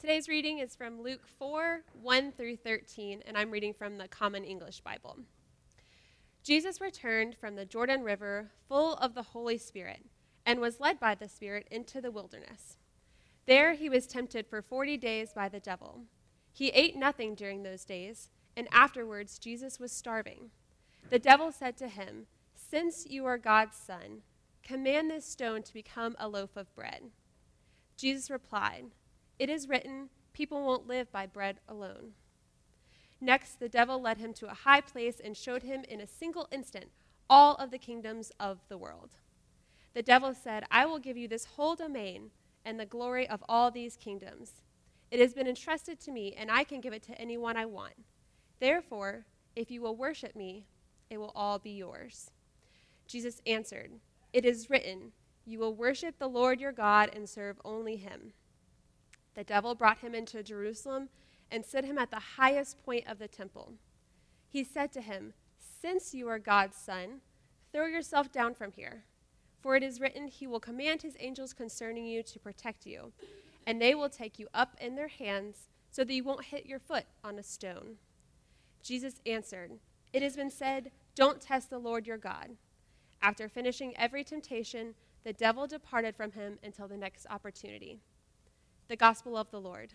Today's reading is from Luke 4, 1 through 13, and I'm reading from the Common English Bible. Jesus returned from the Jordan River full of the Holy Spirit and was led by the Spirit into the wilderness. There he was tempted for 40 days by the devil. He ate nothing during those days, and afterwards Jesus was starving. The devil said to him, "Since you are God's son, command this stone to become a loaf of bread." Jesus replied, "It is written, people won't live by bread alone." Next, the devil led him to a high place and showed him in a single instant all of the kingdoms of the world. The devil said, "I will give you this whole domain and the glory of all these kingdoms. It has been entrusted to me, and I can give it to anyone I want. Therefore, if you will worship me, it will all be yours." Jesus answered, "It is written, you will worship the Lord your God and serve only him." The devil brought him into Jerusalem and set him at the highest point of the temple. He said to him, "Since you are God's son, throw yourself down from here. For it is written, he will command his angels concerning you to protect you, and they will take you up in their hands so that you won't hit your foot on a stone." Jesus answered, "It has been said, don't test the Lord your God." After finishing every temptation, the devil departed from him until the next opportunity. The Gospel of the Lord.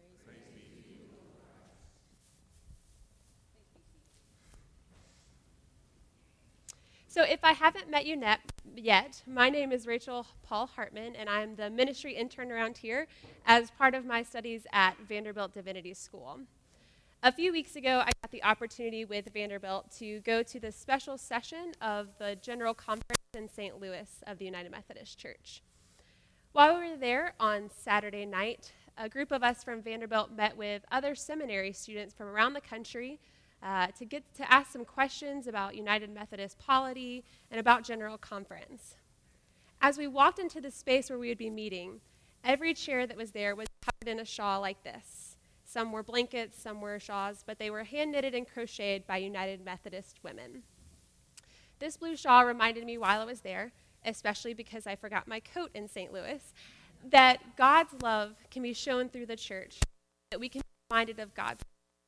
So if I haven't met you yet, my name is Rachel Paul Hartman, and I'm the ministry intern around here as part of my studies at Vanderbilt Divinity School. A few weeks ago, I got the opportunity with Vanderbilt to go to the special session of the General Conference in St. Louis of the United Methodist Church. While we were there on Saturday night, a group of us from Vanderbilt met with other seminary students from around the country to get to ask some questions about United Methodist polity and about General Conference. As we walked into the space where we would be meeting, every chair that was there was covered in a shawl like this. Some were blankets, some were shawls, but they were hand-knitted and crocheted by United Methodist women. This blue shawl reminded me while I was there, especially because I forgot my coat in St. Louis, that God's love can be shown through the church, that we can be reminded of God's.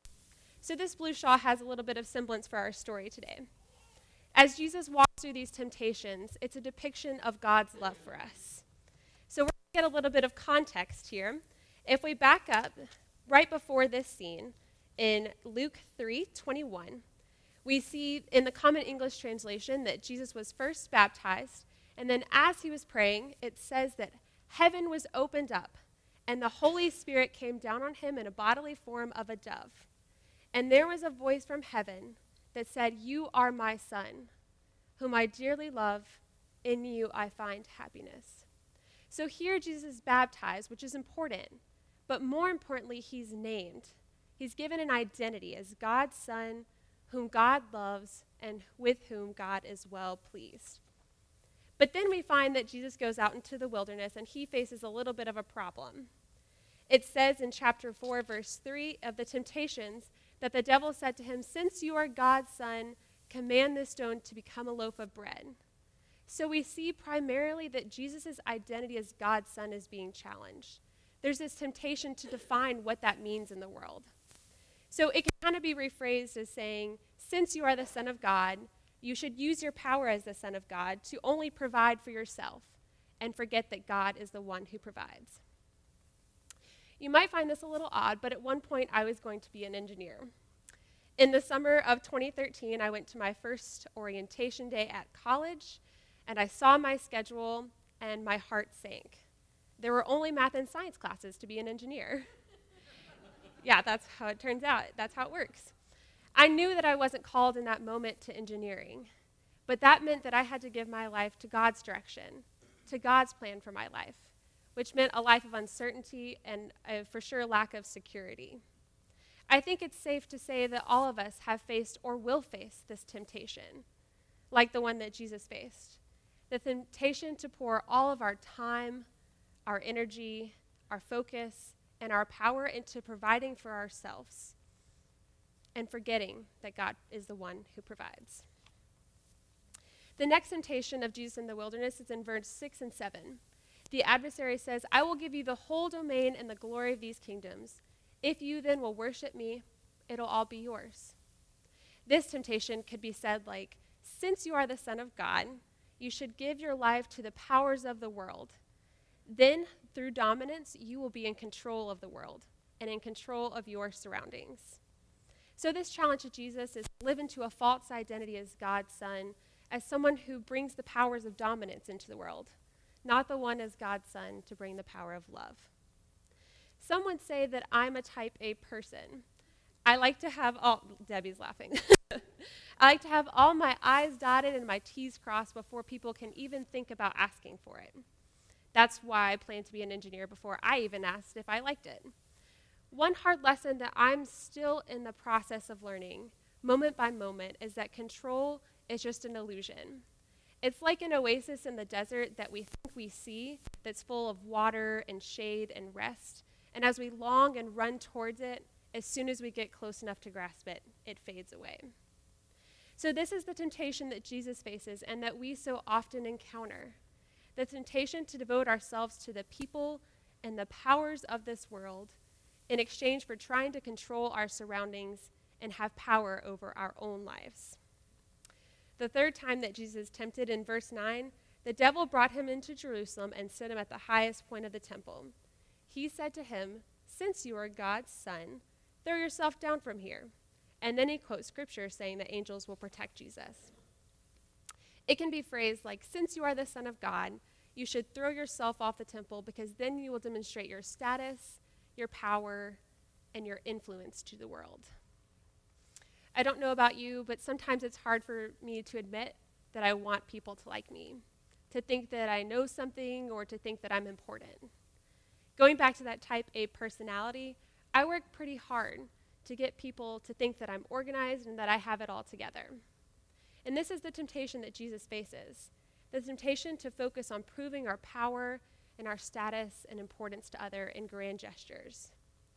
So this blue shawl has a little bit of semblance for our story today. As Jesus walks through these temptations, it's a depiction of God's love for us. So we're going to get a little bit of context here. If we back up right before this scene in Luke 3:21, we see in the Common English translation that Jesus was first baptized, and then as he was praying, it says that heaven was opened up, and the Holy Spirit came down on him in a bodily form of a dove. And there was a voice from heaven that said, "You are my son, whom I dearly love. In you I find happiness." So here Jesus is baptized, which is important, but more importantly, he's named. He's given an identity as God's son, whom God loves and with whom God is well pleased. But then we find that Jesus goes out into the wilderness and he faces a little bit of a problem. It says in chapter 4, verse 3 of the temptations that the devil said to him, "Since you are God's son, command this stone to become a loaf of bread." So we see primarily that Jesus' identity as God's son is being challenged. There's this temptation to define what that means in the world. So it can kind of be rephrased as saying, since you are the Son of God, you should use your power as the Son of God to only provide for yourself and forget that God is the one who provides. You might find this a little odd, but at one point I was going to be an engineer. In the summer of 2013, I went to my first orientation day at college, and I saw my schedule, and my heart sank. There were only math and science classes to be an engineer. Yeah, that's how it turns out. That's how it works. I knew that I wasn't called in that moment to engineering, but that meant that I had to give my life to God's direction, to God's plan for my life, which meant a life of uncertainty and for sure lack of security. I think it's safe to say that all of us have faced or will face this temptation, like the one that Jesus faced. The temptation to pour all of our time, our energy, our focus, and our power into providing for ourselves and forgetting that God is the one who provides. The next temptation of Jesus in the wilderness is in verse 6 and 7. The adversary says, I will give you the whole domain and the glory of these kingdoms. If you then will worship me, it'll all be yours. This temptation could be said like, since you are the Son of God, you should give your life to the powers of the world. Then, through dominance, you will be in control of the world and in control of your surroundings. So this challenge to Jesus is to live into a false identity as God's Son, as someone who brings the powers of dominance into the world, not the one as God's Son to bring the power of love. Some would say that I'm a type A person. I like to have Debbie's laughing. I like to have all my I's dotted and my T's crossed before people can even think about asking for it. That's why I plan to be an engineer before I even asked if I liked it. One hard lesson that I'm still in the process of learning, moment by moment, is that control is just an illusion. It's like an oasis in the desert that we think we see that's full of water and shade and rest. And as we long and run towards it, as soon as we get close enough to grasp it, it fades away. So this is the temptation that Jesus faces and that we so often encounter. The temptation to devote ourselves to the people and the powers of this world in exchange for trying to control our surroundings and have power over our own lives. The third time that Jesus is tempted, in verse 9, the devil brought him into Jerusalem and set him at the highest point of the temple. He said to him, since you are God's son, throw yourself down from here. And then he quotes scripture saying that angels will protect Jesus. It can be phrased like, since you are the Son of God, you should throw yourself off the temple because then you will demonstrate your status, your power, and your influence to the world. I don't know about you, but sometimes it's hard for me to admit that I want people to like me, to think that I know something or to think that I'm important. Going back to that type A personality, I work pretty hard to get people to think that I'm organized and that I have it all together. And this is the temptation that Jesus faces, the temptation to focus on proving our power and our status and importance to others in grand gestures.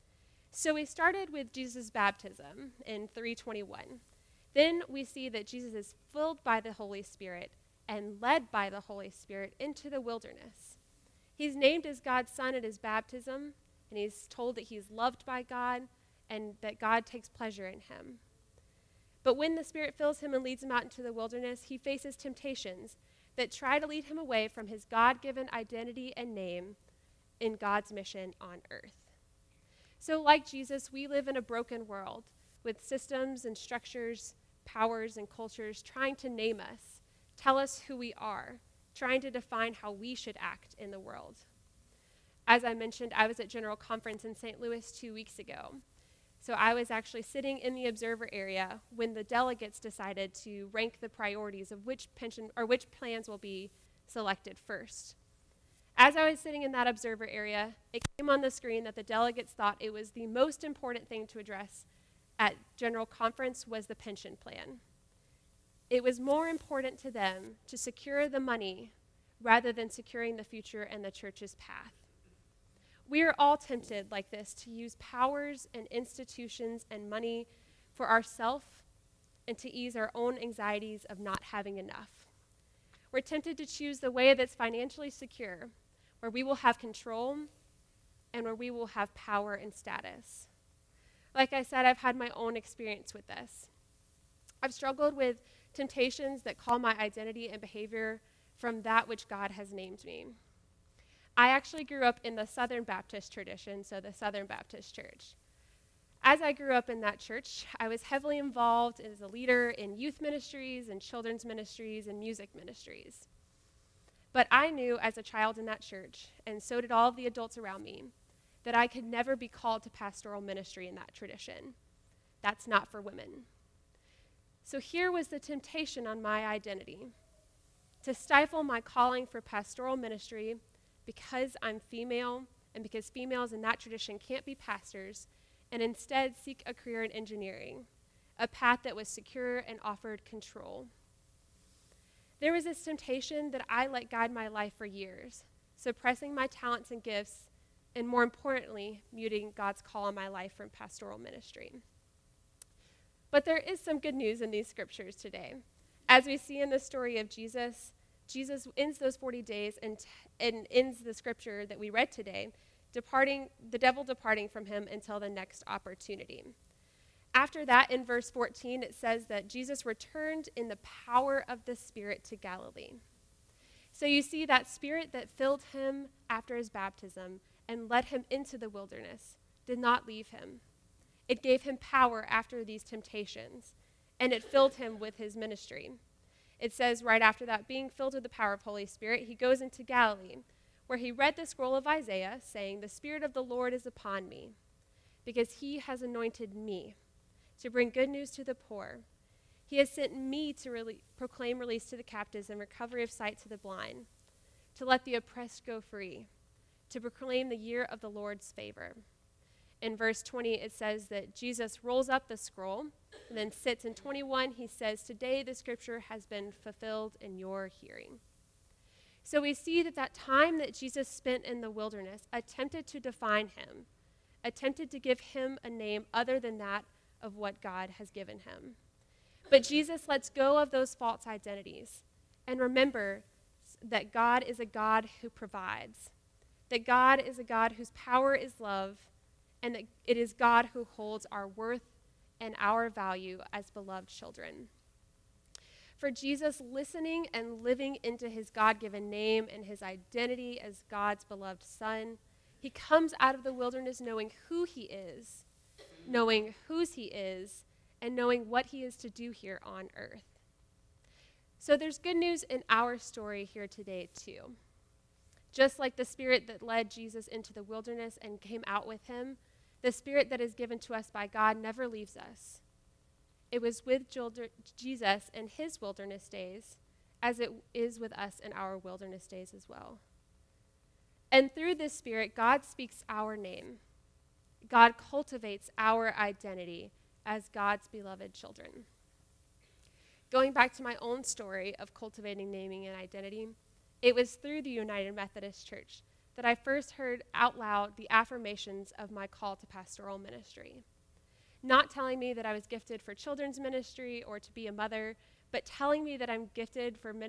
So we started with Jesus' baptism in 3:21. Then we see that Jesus is filled by the Holy Spirit and led by the Holy Spirit into the wilderness. He's named as God's Son at his baptism, and he's told that he's loved by God and that God takes pleasure in him. But when the Spirit fills him and leads him out into the wilderness, he faces temptations that try to lead him away from his God-given identity and name in God's mission on earth. So like Jesus, we live in a broken world with systems and structures, powers and cultures trying to name us, tell us who we are, trying to define how we should act in the world. As I mentioned, I was at General Conference in St. Louis 2 weeks ago. So I was actually sitting in the observer area when the delegates decided to rank the priorities of which plans will be selected first. As I was sitting in that observer area, it came on the screen that the delegates thought it was the most important thing to address at General Conference was the pension plan. It was more important to them to secure the money rather than securing the future and the church's path. We are all tempted like this to use powers and institutions and money for ourselves and to ease our own anxieties of not having enough. We're tempted to choose the way that's financially secure, where we will have control and where we will have power and status. Like I said, I've had my own experience with this. I've struggled with temptations that call my identity and behavior from that which God has named me. I actually grew up in the Southern Baptist tradition, so the Southern Baptist Church. As I grew up in that church, I was heavily involved as a leader in youth ministries and children's ministries and music ministries. But I knew as a child in that church, and so did all of the adults around me, that I could never be called to pastoral ministry in that tradition. That's not for women. So here was the temptation on my identity, to stifle my calling for pastoral ministry because I'm female and because females in that tradition can't be pastors, and instead seek a career in engineering, a path that was secure and offered control. There was this temptation that I let guide my life for years, suppressing my talents and gifts, and more importantly, muting God's call on my life from pastoral ministry. But there is some good news in these scriptures today. As we see in the story of Jesus, Jesus ends those 40 days and ends the scripture that we read today, the devil departing from him until the next opportunity. After that, in verse 14, it says that Jesus returned in the power of the Spirit to Galilee. So you see that Spirit that filled him after his baptism and led him into the wilderness did not leave him. It gave him power after these temptations, and it filled him with his ministry. It says right after that, being filled with the power of Holy Spirit, he goes into Galilee, where he read the scroll of Isaiah, saying, "The Spirit of the Lord is upon me, because he has anointed me to bring good news to the poor. He has sent me to proclaim release to the captives and recovery of sight to the blind, to let the oppressed go free, to proclaim the year of the Lord's favor." In verse 20, it says that Jesus rolls up the scroll and then sits. In 21, he says, "Today the scripture has been fulfilled in your hearing." So we see that time that Jesus spent in the wilderness attempted to define him, attempted to give him a name other than that of what God has given him. But Jesus lets go of those false identities and remember that God is a God who provides, that God is a God whose power is love, and that it is God who holds our worth and our value as beloved children. For Jesus, listening and living into his God-given name and his identity as God's beloved son, he comes out of the wilderness knowing who he is, knowing whose he is, and knowing what he is to do here on earth. So there's good news in our story here today, too. Just like the Spirit that led Jesus into the wilderness and came out with him, the Spirit that is given to us by God never leaves us. It was with Jesus in his wilderness days, as it is with us in our wilderness days as well. And through this Spirit, God speaks our name. God cultivates our identity as God's beloved children. Going back to my own story of cultivating naming and identity, it was through the United Methodist Church that I first heard out loud the affirmations of my call to pastoral ministry. Not telling me that I was gifted for children's ministry or to be a mother, but telling me that I'm gifted for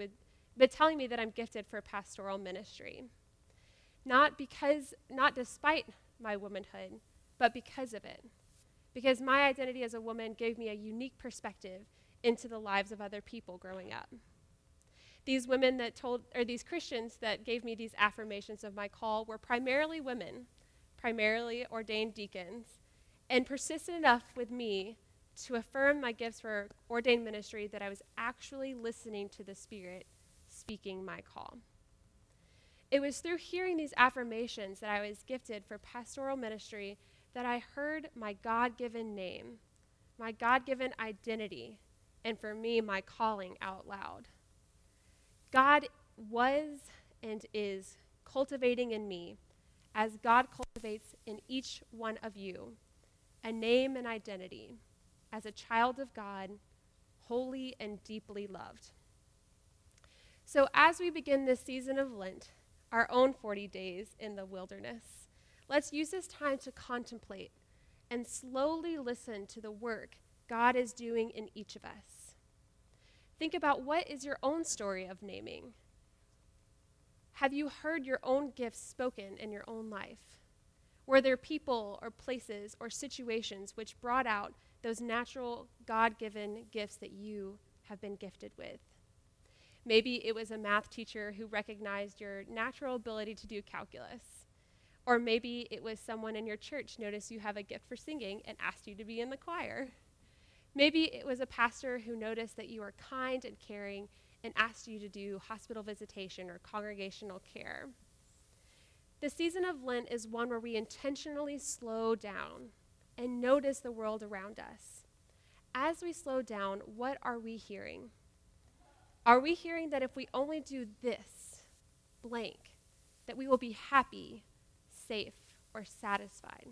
pastoral ministry. Not despite my womanhood, but because of it. Because my identity as a woman gave me a unique perspective into the lives of other people growing up. These Christians that gave me these affirmations of my call were primarily women, primarily ordained deacons, and persistent enough with me to affirm my gifts for ordained ministry that I was actually listening to the Spirit speaking my call. It was through hearing these affirmations that I was gifted for pastoral ministry that I heard my God-given name, my God-given identity, and for me, my calling out loud. God was and is cultivating in me, as God cultivates in each one of you, a name and identity as a child of God, holy and deeply loved. So as we begin this season of Lent, our own 40 days in the wilderness, let's use this time to contemplate and slowly listen to the work God is doing in each of us. Think about, what is your own story of naming? Have you heard your own gifts spoken in your own life? Were there people or places or situations which brought out those natural God-given gifts that you have been gifted with? Maybe it was a math teacher who recognized your natural ability to do calculus. Or maybe it was someone in your church noticed you have a gift for singing and asked you to be in the choir. Maybe it was a pastor who noticed that you are kind and caring and asked you to do hospital visitation or congregational care. The season of Lent is one where we intentionally slow down and notice the world around us. As we slow down, what are we hearing? Are we hearing that if we only do this, blank, that we will be happy, safe, or satisfied?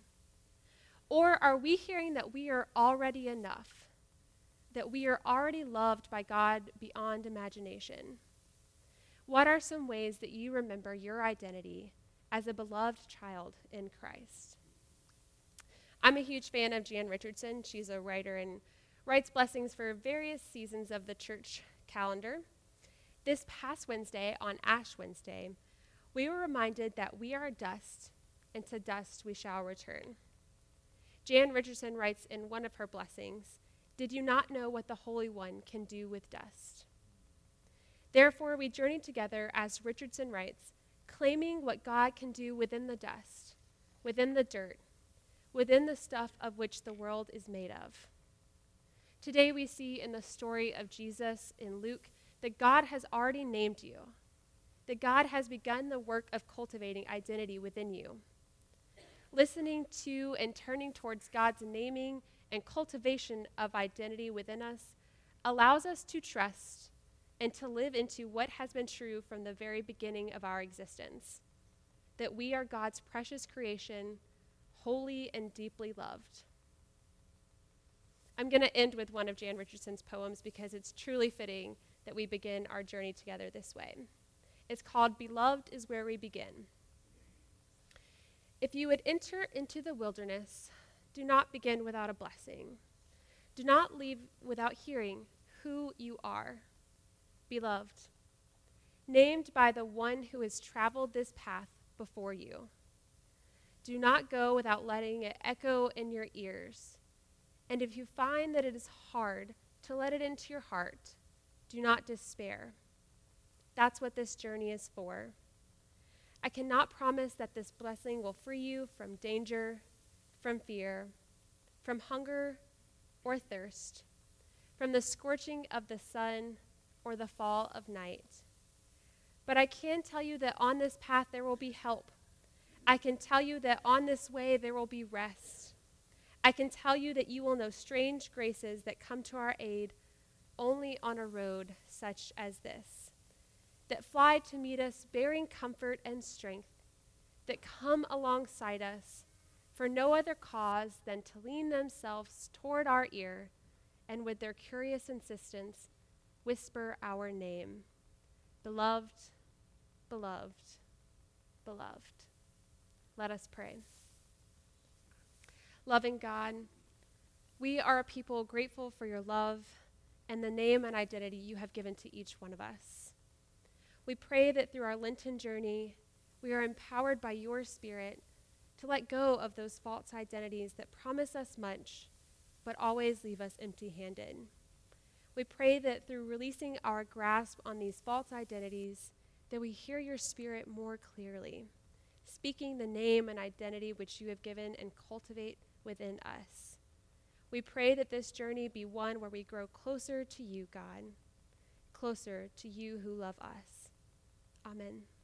Or are we hearing that we are already enough, that we are already loved by God beyond imagination? What are some ways that you remember your identity as a beloved child in Christ? I'm a huge fan of Jan Richardson. She's a writer and writes blessings for various seasons of the church calendar. This past Wednesday, on Ash Wednesday, we were reminded that we are dust, and to dust we shall return. Jan Richardson writes in one of her blessings, "Did you not know what the Holy One can do with dust?" Therefore, we journey together, as Richardson writes, claiming what God can do within the dust, within the dirt, within the stuff of which the world is made of. Today we see in the story of Jesus in Luke that God has already named you, that God has begun the work of cultivating identity within you. Listening to and turning towards God's naming and cultivation of identity within us allows us to trust and to live into what has been true from the very beginning of our existence, that we are God's precious creation, holy and deeply loved. I'm going to end with one of Jan Richardson's poems because it's truly fitting that we begin our journey together this way. It's called "Beloved is Where We Begin." If you would enter into the wilderness, do not begin without a blessing. Do not leave without hearing who you are. Beloved, named by the one who has traveled this path before you. Do not go without letting it echo in your ears. And if you find that it is hard to let it into your heart, do not despair. That's what this journey is for. I cannot promise that this blessing will free you from danger, from fear, from hunger or thirst, from the scorching of the sun or the fall of night. But I can tell you that on this path there will be help. I can tell you that on this way there will be rest. I can tell you that you will know strange graces that come to our aid only on a road such as this, that fly to meet us bearing comfort and strength, that come alongside us for no other cause than to lean themselves toward our ear and with their curious insistence whisper our name, beloved, beloved, beloved. Let us pray. Loving God, we are a people grateful for your love and the name and identity you have given to each one of us. We pray that through our Lenten journey, we are empowered by your Spirit to let go of those false identities that promise us much, but always leave us empty-handed. We pray that through releasing our grasp on these false identities, that we hear your Spirit more clearly, speaking the name and identity which you have given and cultivate within us. We pray that this journey be one where we grow closer to you, God, closer to you who love us. Amen.